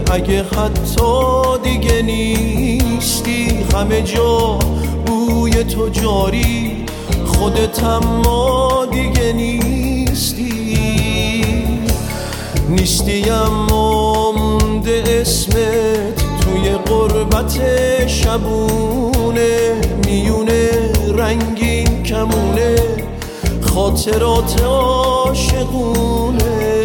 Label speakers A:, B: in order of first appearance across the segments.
A: اگه حتی دیگه نیستی، همه جا بوی تو جاری، خودت اما دیگه نیستی اما مونده اسمت توی غربت شبونه، میونه رنگین کمونه خاطرات عاشقونه.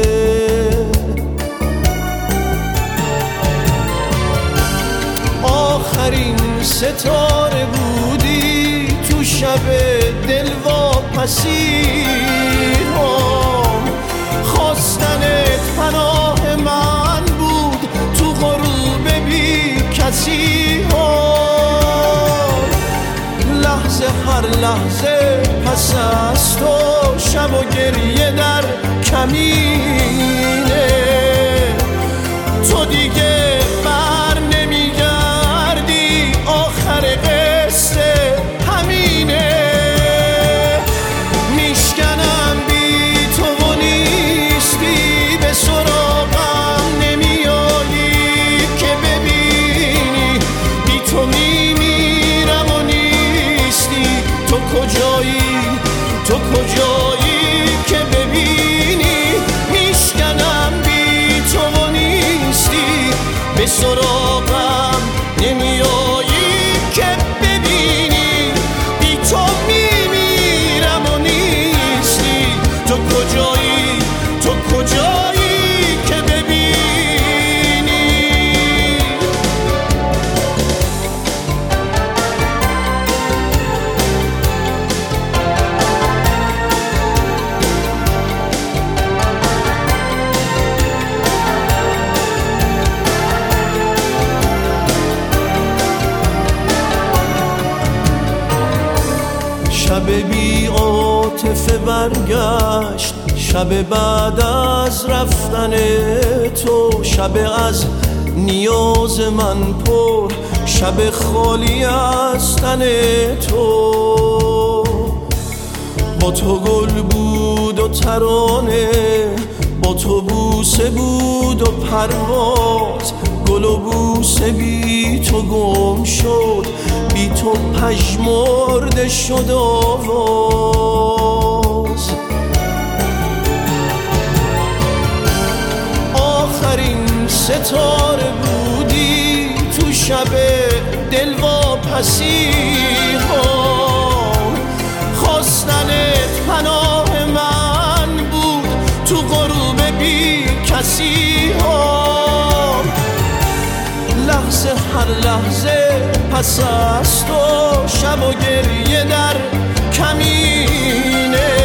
A: آخرین ستاره بودی تو شب دلواپسی، خواستنت پناه من بود تو غروب بی کسی ها. لحظه هر لحظه پس از تو شب و گریه در کمینه، تو دیگه بر نمیگردی، آخر قصه همینه. میشکنم بی تو و نیستی، به سراغم نمیایی که ببینی، بی تو میمیرم و نیستی. تو کجایی که ببینی، میشکنم بی تو و نیستی، به سراغم نمیایی که ببینی، بی تو میمیرم و نیستی. تو کجایی که ببینی. شب بی عاطفه برگشت، شب بعد از رفتن تو، شب از نیاز من پر، شب خالی از تن تو. با تو گل بود و ترانه، با تو بوسه بود و پرواز، گل و بوسه بی تو گم شد، بی تو پژمرده شد آواز. آخرین ستاره بودی تو شب دلواپسی ها، خواستنت پناه من بود تو غروب بی کسی ها. لحظه هر لحظه پس از تو شب و گریه در کمینه،